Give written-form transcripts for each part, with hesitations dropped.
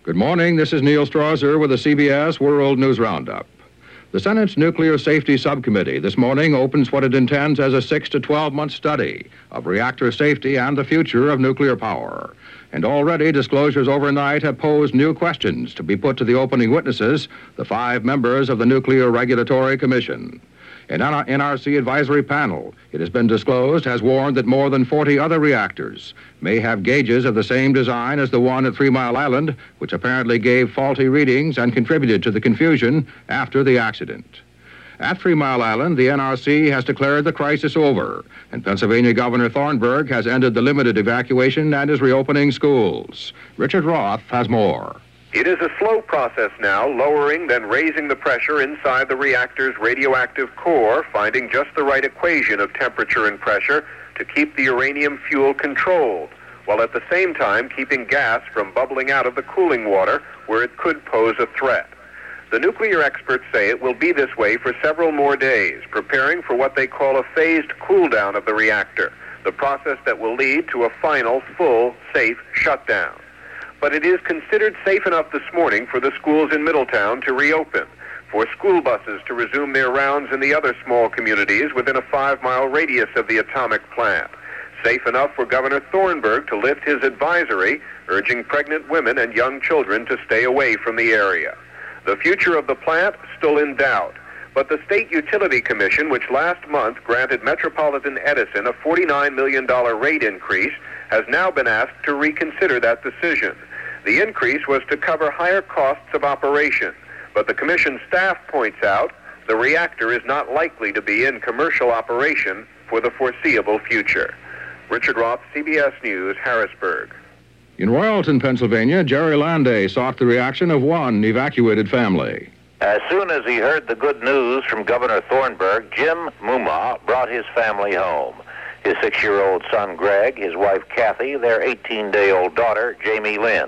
Good morning. This is Neil Strasser with the CBS World News Roundup. The Senate's Nuclear Safety Subcommittee this morning opens what it intends as a 6 to 12-month study of reactor safety and the future of nuclear power. And already disclosures overnight have posed new questions to be put to the opening witnesses, the 5 members of the Nuclear Regulatory Commission. An NRC advisory panel, it has been disclosed, has warned that more than 40 other reactors may have gauges of the same design as the one at 3 Mile Island, which apparently gave faulty readings and contributed to the confusion after the accident. At 3 Mile Island, the NRC has declared the crisis over, and Pennsylvania Governor Thornburg has ended the limited evacuation and is reopening schools. Richard Roth has more. It is a slow process now, lowering then raising the pressure inside the reactor's radioactive core, finding just the right equation of temperature and pressure to keep the uranium fuel controlled, while at the same time keeping gas from bubbling out of the cooling water where it could pose a threat. The nuclear experts say it will be this way for several more days, preparing for what they call a phased cool down of the reactor, the process that will lead to a final, full, safe shutdown. But it is considered safe enough this morning for the schools in Middletown to reopen, for school buses to resume their rounds in the other small communities within a 5-mile radius of the atomic plant. Safe enough for Governor Thornburg to lift his advisory, urging pregnant women and young children to stay away from the area. The future of the plant still in doubt, but the State Utility Commission, which last month granted Metropolitan Edison a $49 million rate increase, has now been asked to reconsider that decision. The increase was to cover higher costs of operation, but the Commission staff points out the reactor is not likely to be in commercial operation for the foreseeable future. Richard Roth, CBS News, Harrisburg. In Royalton, Pennsylvania, Jerry Landay sought the reaction of one evacuated family. As soon as he heard the good news from Governor Thornburg, Jim Mumma brought his family home. His 6-year-old son, Greg, his wife, Kathy, their 18-day-old daughter, Jamie Lynn.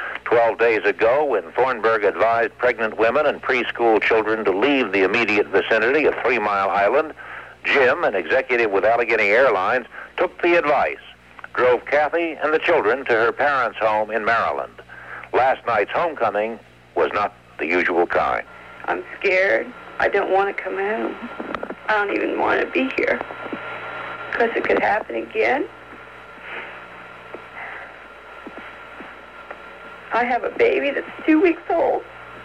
12 days ago, when Thornburg advised pregnant women and preschool children to leave the immediate vicinity of 3 Mile Island, Jim, an executive with Allegheny Airlines, took the advice, drove Kathy and the children to her parents' home in Maryland. Last night's homecoming was not the usual kind. I'm scared. I don't want to come home. I don't even want to be here, because it could happen again. I have a baby that's 2 weeks old.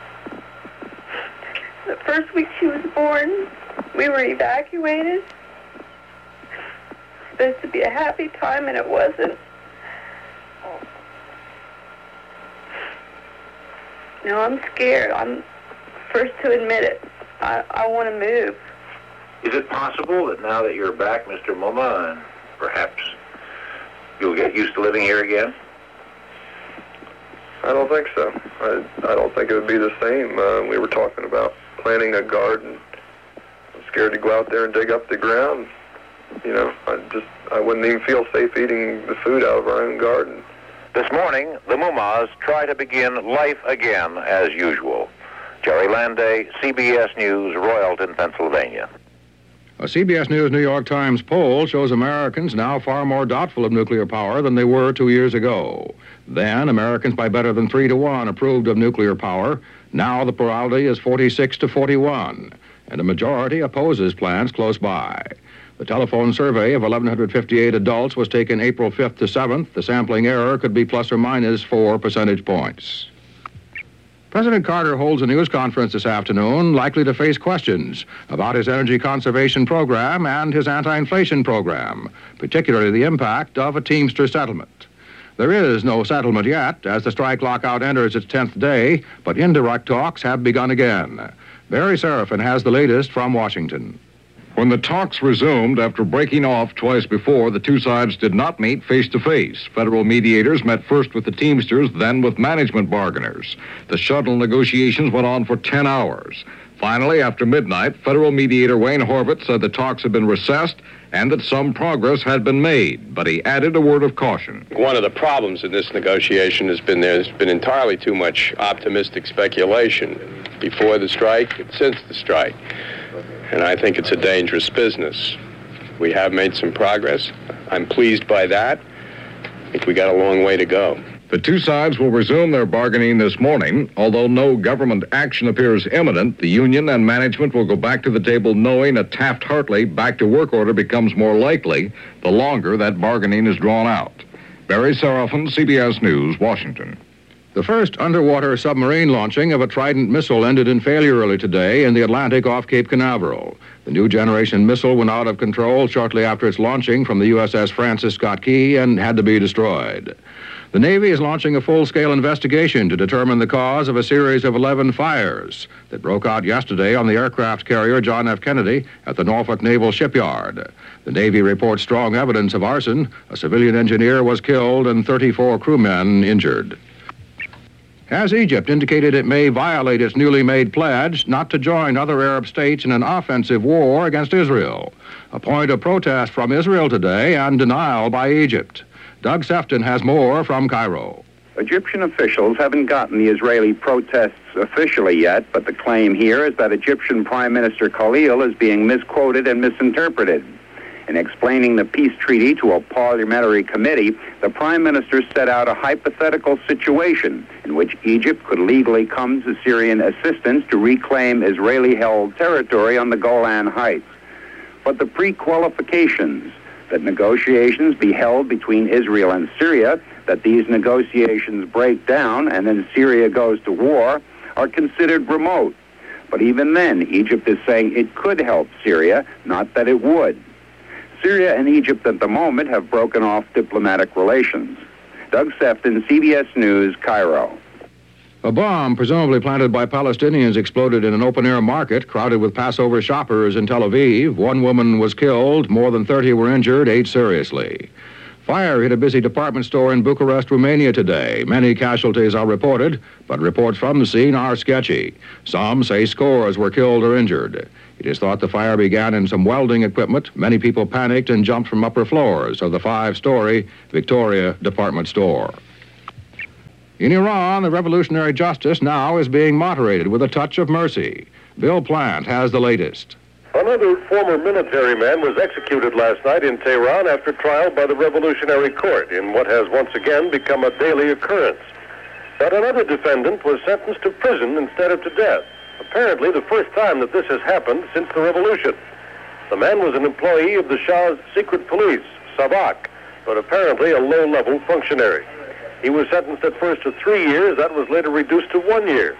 The first week she was born, we were evacuated. It's supposed to be a happy time, and it wasn't. No, I'm scared. I'm first to admit it. I want to move. Is it possible that now that you're back, Mr. Mumma, and perhaps you'll get used to living here again? I don't think so. I don't think it would be the same. We were talking about planting a garden. I'm scared to go out there and dig up the ground. You know, I wouldn't even feel safe eating the food out of our own garden. This morning, the Mummas try to begin life again as usual. Jerry Landay, CBS News, Royalton, Pennsylvania. A CBS News New York Times poll shows Americans now far more doubtful of nuclear power than they were 2 years ago. Then, Americans by better than 3 to 1 approved of nuclear power. Now the plurality is 46 to 41, and a majority opposes plants close by. The telephone survey of 1,158 adults was taken April 5th to 7th. The sampling error could be plus or minus 4 percentage points. President Carter holds a news conference this afternoon, likely to face questions about his energy conservation program and his anti-inflation program, particularly the impact of a Teamster settlement. There is no settlement yet, as the strike lockout enters its 10th day, but indirect talks have begun again. Barry Serafin has the latest from Washington. When the talks resumed after breaking off twice before, the two sides did not meet face-to-face. Federal mediators met first with the Teamsters, then with management bargainers. The shuttle negotiations went on for 10 hours. Finally, after midnight, federal mediator Wayne Horvitz said the talks had been recessed and that some progress had been made, but he added a word of caution. One of the problems in this negotiation has been there's been entirely too much optimistic speculation before the strike and since the strike. And I think it's a dangerous business. We have made some progress. I'm pleased by that. I think we got a long way to go. The two sides will resume their bargaining this morning. Although no government action appears imminent, the union and management will go back to the table knowing a Taft-Hartley back-to-work order becomes more likely the longer that bargaining is drawn out. Barry Serafin, CBS News, Washington. The first underwater submarine launching of a Trident missile ended in failure early today in the Atlantic off Cape Canaveral. The new generation missile went out of control shortly after its launching from the USS Francis Scott Key and had to be destroyed. The Navy is launching a full-scale investigation to determine the cause of a series of 11 fires that broke out yesterday on the aircraft carrier John F. Kennedy at the Norfolk Naval Shipyard. The Navy reports strong evidence of arson. A civilian engineer was killed and 34 crewmen injured. Has Egypt indicated it may violate its newly made pledge not to join other Arab states in an offensive war against Israel? A point of protest from Israel today and denial by Egypt. Doug Sefton has more from Cairo. Egyptian officials haven't gotten the Israeli protests officially yet, but the claim here is that Egyptian Prime Minister Khalil is being misquoted and misinterpreted. In explaining the peace treaty to a parliamentary committee, the Prime Minister set out a hypothetical situation in which Egypt could legally come to Syrian assistance to reclaim Israeli-held territory on the Golan Heights. But the pre-qualifications that negotiations be held between Israel and Syria, that these negotiations break down and then Syria goes to war, are considered remote. But even then, Egypt is saying it could help Syria, not that it would. Syria and Egypt at the moment have broken off diplomatic relations. Doug Sefton, CBS News, Cairo. A bomb, presumably planted by Palestinians, exploded in an open-air market crowded with Passover shoppers in Tel Aviv. One woman was killed, more than 30 were injured, 8 seriously. Fire hit a busy department store in Bucharest, Romania today. Many casualties are reported, but reports from the scene are sketchy. Some say scores were killed or injured. It is thought the fire began in some welding equipment. Many people panicked and jumped from upper floors of the 5-story Victoria department store. In Iran, the revolutionary justice now is being moderated with a touch of mercy. Bill Plant has the latest. Another former military man was executed last night in Tehran after trial by the Revolutionary Court in what has once again become a daily occurrence. But another defendant was sentenced to prison instead of to death. Apparently the first time that this has happened since the revolution. The man was an employee of the Shah's secret police, Savak, but apparently a low-level functionary. He was sentenced at first to 3 years. That was later reduced to 1 year.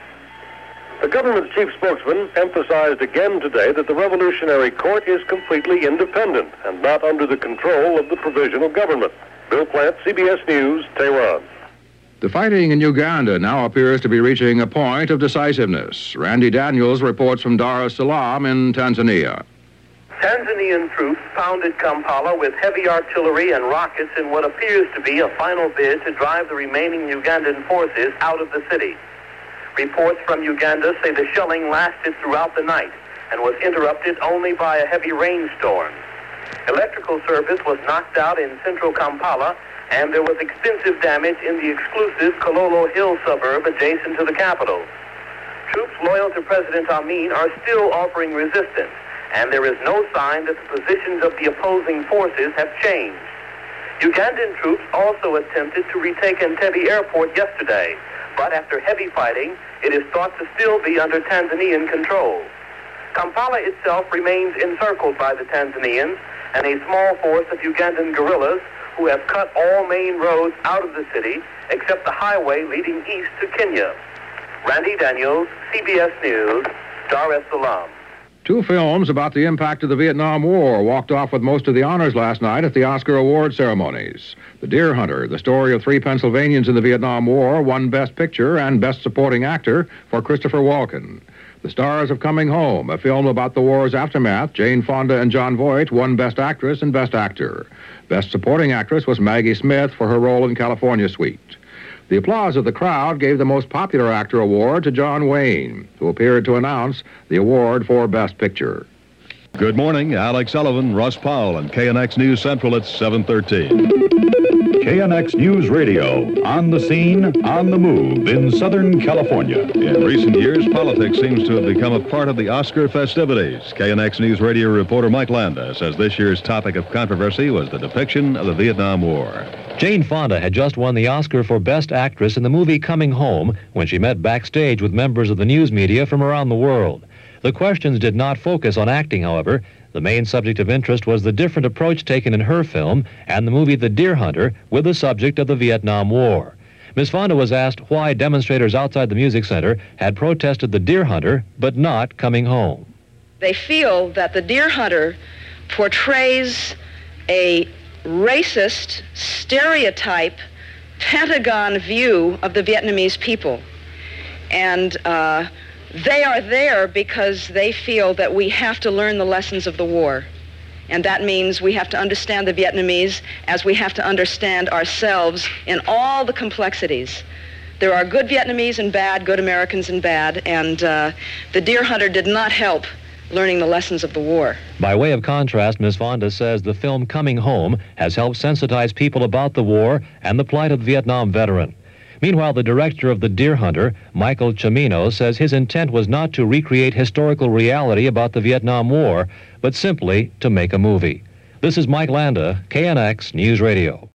The government's chief spokesman emphasized again today that the Revolutionary Court is completely independent and not under the control of the provisional government. Bill Plant, CBS News, Tehran. The fighting in Uganda now appears to be reaching a point of decisiveness. Randy Daniels reports from Dar es Salaam in Tanzania. Tanzanian troops pounded Kampala with heavy artillery and rockets in what appears to be a final bid to drive the remaining Ugandan forces out of the city. Reports from Uganda say the shelling lasted throughout the night and was interrupted only by a heavy rainstorm. Electrical service was knocked out in central Kampala, and there was extensive damage in the exclusive Kololo Hill suburb adjacent to the capital. Troops loyal to President Amin are still offering resistance, and there is no sign that the positions of the opposing forces have changed. Ugandan troops also attempted to retake Entebbe Airport yesterday, but after heavy fighting, it is thought to still be under Tanzanian control. Kampala itself remains encircled by the Tanzanians and a small force of Ugandan guerrillas who have cut all main roads out of the city except the highway leading east to Kenya. Randy Daniels, CBS News, Dar es Salaam. 2 films about the impact of the Vietnam War walked off with most of the honors last night at the Oscar award ceremonies. The Deer Hunter, the story of 3 Pennsylvanians in the Vietnam War, won Best Picture and Best Supporting Actor for Christopher Walken. The Stars of Coming Home, a film about the war's aftermath, Jane Fonda and Jon Voight won Best Actress and Best Actor. Best Supporting Actress was Maggie Smith for her role in California Suite. The applause of the crowd gave the Most Popular Actor award to John Wayne, who appeared to announce the award for Best Picture. Good morning, Alex Sullivan, Russ Powell, and KNX News Central at 7:13. KNX News Radio, on the scene, on the move in Southern California. In recent years, politics seems to have become a part of the Oscar festivities. KNX News Radio reporter Mike Landa says this year's topic of controversy was the depiction of the Vietnam War. Jane Fonda had just won the Oscar for Best Actress in the movie Coming Home when she met backstage with members of the news media from around the world. The questions did not focus on acting, however. The main subject of interest was the different approach taken in her film and the movie The Deer Hunter with the subject of the Vietnam War. Ms. Fonda was asked why demonstrators outside the Music Center had protested The Deer Hunter but not Coming Home. They feel that The Deer Hunter portrays a racist, stereotype, Pentagon view of the Vietnamese people. And they are there because they feel that we have to learn the lessons of the war. And that means we have to understand the Vietnamese as we have to understand ourselves in all the complexities. There are good Vietnamese and bad, good Americans and bad, and The Deer Hunter did not help learning the lessons of the war. By way of contrast, Ms. Fonda says the film Coming Home has helped sensitize people about the war and the plight of the Vietnam veteran. Meanwhile, the director of The Deer Hunter, Michael Cimino, says his intent was not to recreate historical reality about the Vietnam War, but simply to make a movie. This is Mike Landa, KNX News Radio.